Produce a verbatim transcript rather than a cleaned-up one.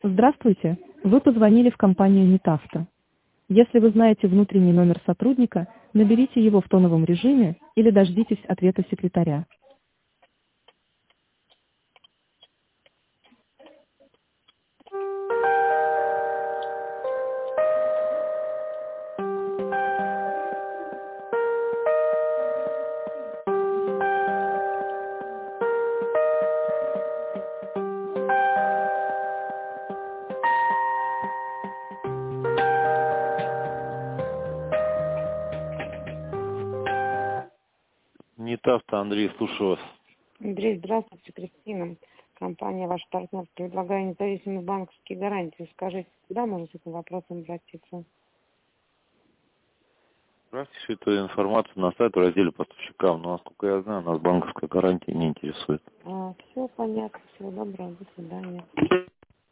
Здравствуйте, вы позвонили в компанию Нетавто. Если вы знаете внутренний номер сотрудника, наберите его в тоновом режиме или дождитесь ответа секретаря. Не так-то, Андрей, слушаю вас. Андрей, здравствуйте, Кристина. Компания «Ваш партнер». Предлагаю независимые банковские гарантии. Скажите, куда можно с этим вопросом обратиться? Отправьте всю эту информацию на сайт в разделе поставщикам, но, насколько я знаю, нас банковская гарантия не интересует. А, все понятно. Всего доброго. До свидания.